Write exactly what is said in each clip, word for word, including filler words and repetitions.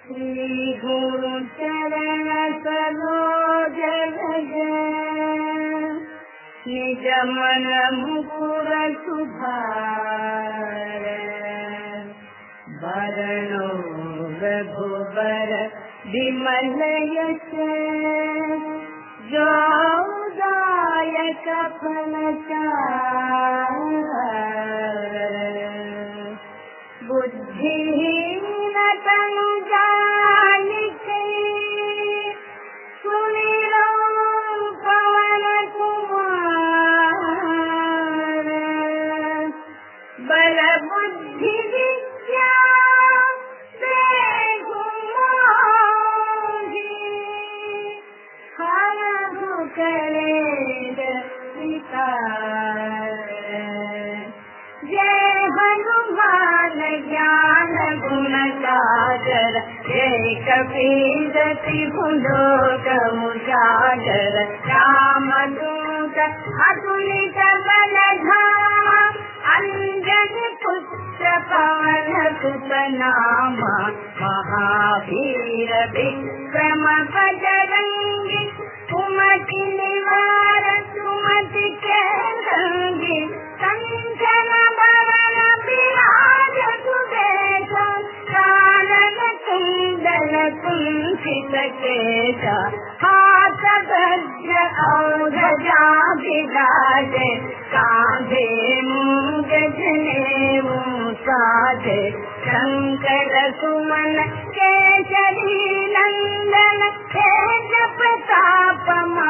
श्री गुरु चरण सरोज रज निज मन मुकुर सुधार वरणो रघुबर विमल यश जो दायक फल बुद्धिहीन तनु जानिके सुमिरो पवन कुमार बल बुद्धि विद्या देहु मोहि हरहु कलेश विकार जय हनुमान ज्ञान गुण सागर जय कपीस लोक मुसागर रामदूत अतुलित बल धाम अंजन पुत्र पवन सुत नामा महावीर विक्रम बजरंगी कुमति निवार सुमति के संगी कंचन भवन विराज सुबेश कानन कुंडल कुंचित केश हाथ वज्र और ध्वजा विराजे कांधे मूंज जनेऊ साधे शंकर सुमन केसरी नंदन तेज प्रताप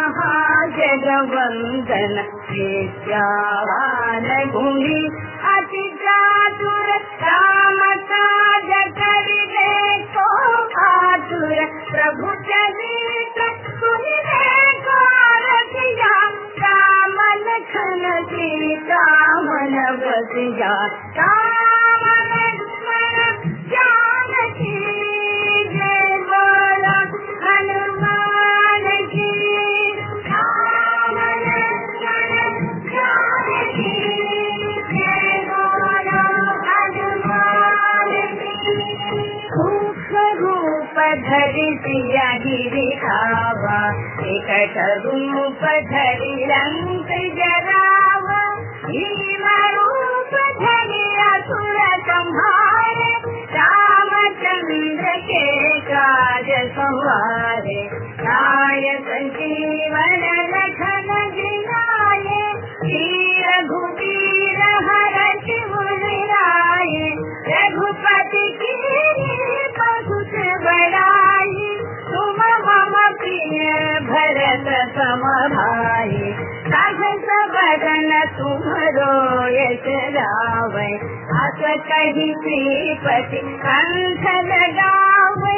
महाजगवंदन विद्यावान गुणी अति चातुर राम काज करिबे को आतुर प्रभु चरित्र सुनिबे को रसिया राम लखन सीता मन बसिया राम लक्ष्मण जानकी जय बोला हनुमान की राम लक्ष्मण जानकी जय बोला हनुमान की रूप रूप धरि सिया दिखावा एक रूप धरि लंक जरावा भीम रूप धरि असुर संहारे रामचंद्र के काज संवारे नाय संजीवन लखन जिलाये वीर रघुवीर हरष मुराये रघुपति की बहुत बड़ाई तुम मम प्रिय भरत सम भाई सहस बदन तुम्हरो यश गावे अस कहि श्रीपति कंठ लगावे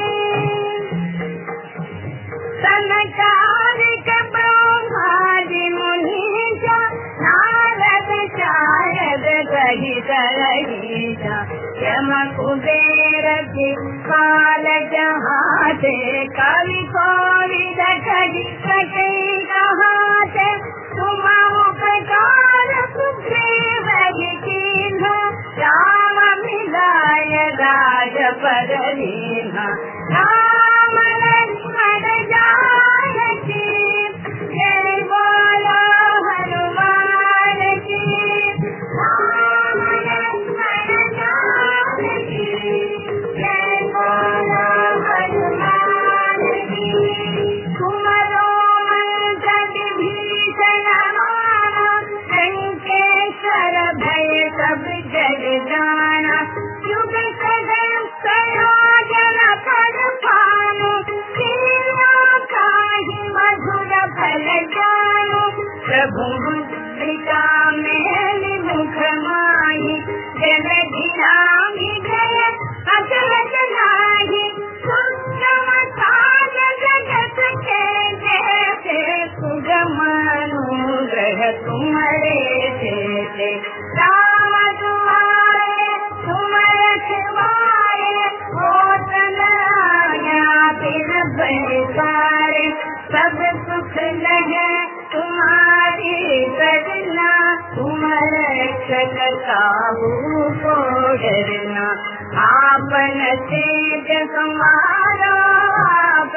सनकादिक ब्रह्मादि मुनीसा नारद शारद सहित रहीसा यम कुबेर दिक्पाल जहाते कवि कोविद कहि सके कहाते तुम उपकार सुग्रीव कीन्हा राम मिलाय राजपद दीन्हा राम लक्ष्मण जानकी जय बोलो हनुमान की राम लक्ष्मण जानकी जय बोलो हनुमान की तुम्हारो मंत्र विभीषण माना लंकेश्वर भय सब जग जाना युग सदन सयोजन पद पानु सीता काहि मधुर फल जानु प्रभु मुद्रिका मेल मुख माहि जन धिराहि गय अचल जनाहि सुगम साज जगत के जैसे सुगम अनुग्रह तुम्हारे जैसे राम दुआरे तुम रखवारे होतन आज्ञा बिन बैसारे सब सुख लगे तुम्हारी करना तुम रक्षक काहू को डरना आपन तेज समान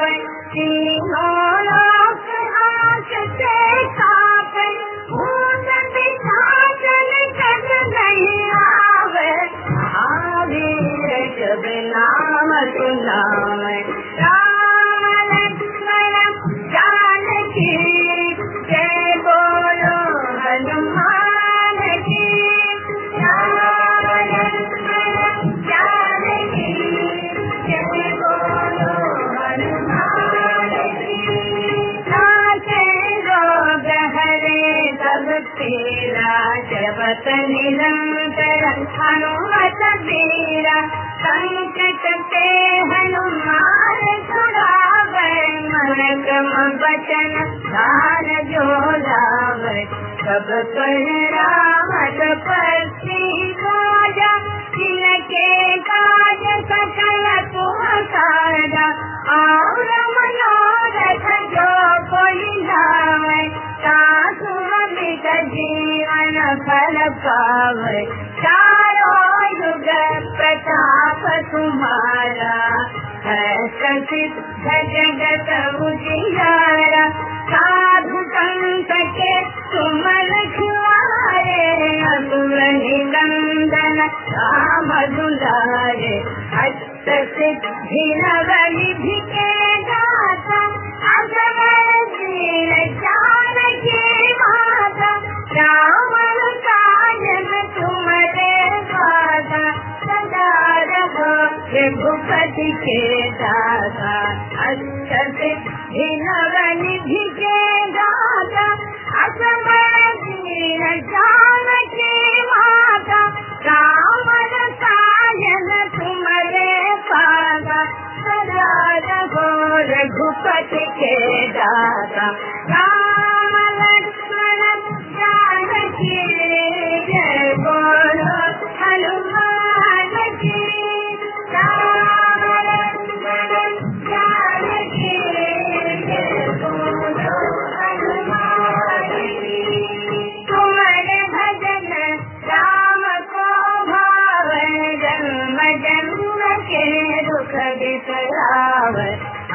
आवे, तीनों लोक आँख से कांपे, भूत पिशाचन कट नहीं आवे, महावीर जब नाम सुनावे। राम लक्ष्मण जानकी जय बोलो हनुमान की, राम लक्ष्मण जानकी जय बोलो हनुमान की। नाचे रोग हरे सब पीरा, जपत निरंतर हनुमत बीरा, संकट ते हनुमान छुड़ावे, मन क्रम वचन ध्यान जो लावे, सब पर राम तपस्वी राजा, जिनके काज सकल तुम साजा, और मनोरथ जो कोई लावे, सासु अमित जीवन फल पावे, चारों युग प्रताप तुम्हारा, है प्रसिद्ध जगत उजियारा, साधु संत के तुम रखवारे, असुर निकंदन राम दुलारे, अष्ट सिद्धि नव निधि के दाता, अजगर दीन जानकी माता, राम काज तुम्हारे दाता, सदा रहो रघुपति के दाता, अष्ट सिद्धि नव निधि के दाता, अजगर दीन जानकी माता, राम काज तुम्हारे दाता, सदा रहो रघुपति के दाता। राम लक्ष्मण जानकी जय बोलो हनुमान की, राम लक्ष्मण जानकी जय बोलो हनुमान की। तुम्हारे भजन राम को भावे, जन्म जन्म के दुख बिसरावे,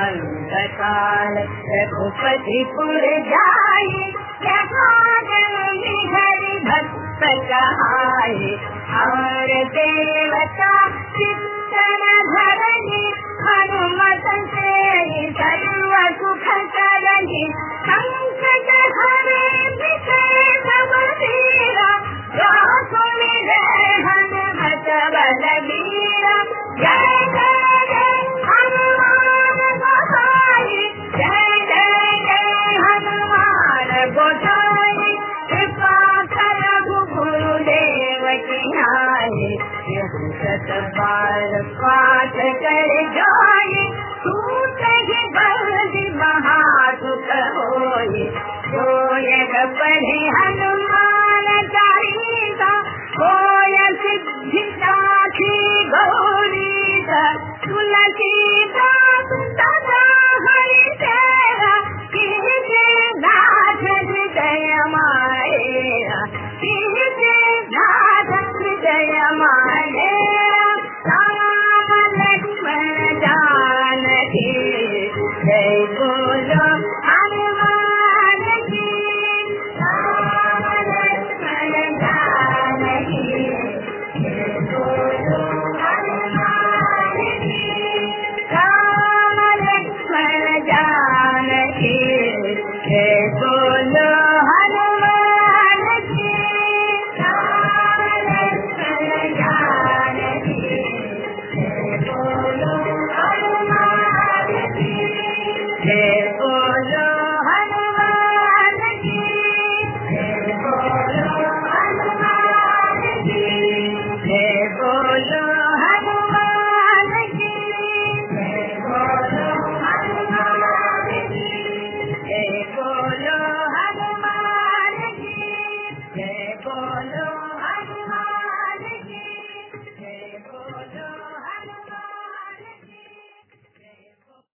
अंतकाल रघुपति पुर जाई, यहाँ जन्मी हरि भक्त कहाई, और देवता चित्तन धरनी, हनुमत से सर्व सुख करनी, संकट हरे विजय सब वीरा, जो सुमिरे हनुमत बलबीरा, जय जय जय हनुमान गोसाई, जय जय जय हनुमान गोसाई, कृपा कर गुरुदेव की नाई, सत बार पाठ कर जाई, सूत ही बलि महासुख होई, जोयग पढ़े हनुमान चालीसा, होय सिद्धि साखी गौरीसा, तुलसीदास सदा हरि तेरा, कीजे नाथ हृदय माएरा, कीजे नाथ हृदय माएरा, राम लक्ष्मण जानकी जय बोलो हनुमान की, राम लक्ष्मण जानकी जय बोलो हनुमान की, राम लक्ष्मण जानकी जय बोलो हनुमान की, राम लक्ष्मण जानकी जय बोलो हनुमान की, जय बोलो हनुमान की, जय बोलो हनुमान की, जय बोलो